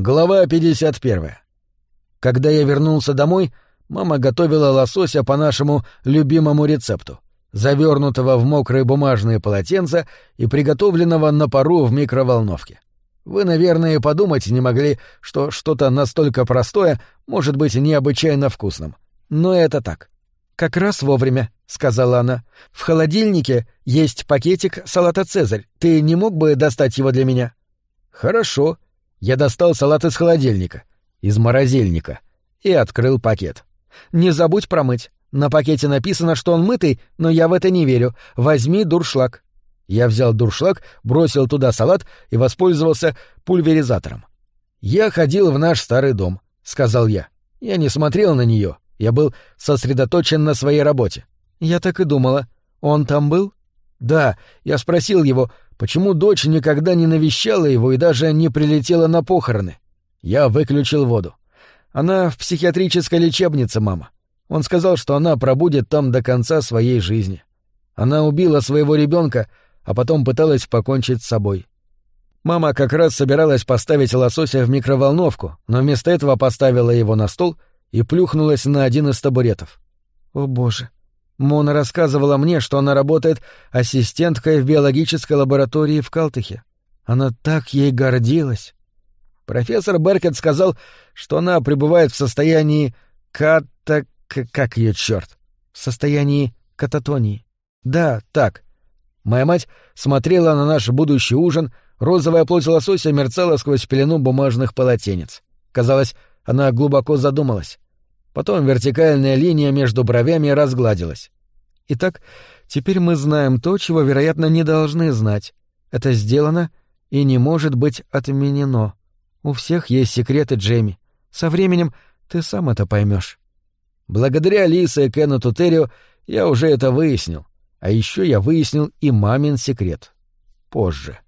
Глава 51. Когда я вернулся домой, мама готовила лосося по нашему любимому рецепту, завернутого в мокрые бумажные полотенца и приготовленного на пару в микроволновке. Вы, наверное, подумать не могли, что что-то настолько простое может быть необычайно вкусным. Но это так. «Как раз вовремя», — сказала она. «В холодильнике есть пакетик салата «Цезарь». Ты не мог бы достать его для меня?» «Хорошо». Я достал салат из холодильника, из морозильника, и открыл пакет. «Не забудь промыть. На пакете написано, что он мытый, но я в это не верю. Возьми дуршлаг». Я взял дуршлаг, бросил туда салат и воспользовался пульверизатором. «Я ходил в наш старый дом», — сказал я. Я не смотрел на нее, я был сосредоточен на своей работе. «Я так и думала. Он там был?» «Да, я спросил его, почему дочь никогда не навещала его и даже не прилетела на похороны. Я выключил воду. Она в психиатрической лечебнице, мама. Он сказал, что она пробудет там до конца своей жизни. Она убила своего ребенка, а потом пыталась покончить с собой. Мама как раз собиралась поставить лосося в микроволновку, но вместо этого поставила его на стол и плюхнулась на один из табуретов. О, боже. Мона рассказывала мне, что она работает ассистенткой в биологической лаборатории в Калтыхе. Она так ей гордилась. Профессор Беркет сказал, что она пребывает в состоянии как ее черт? В состоянии кататонии. Да, так. Моя мать смотрела на наш будущий ужин, розовая плоть лосося мерцала сквозь пелену бумажных полотенец. Казалось, она глубоко задумалась. Потом вертикальная линия между бровями разгладилась. Итак, теперь мы знаем то, чего, вероятно, не должны знать. Это сделано и не может быть отменено. У всех есть секреты, Джейми. Со временем ты сам это поймешь. Благодаря Лисе и Кеннету Террио я уже это выяснил. А еще я выяснил и мамин секрет. Позже.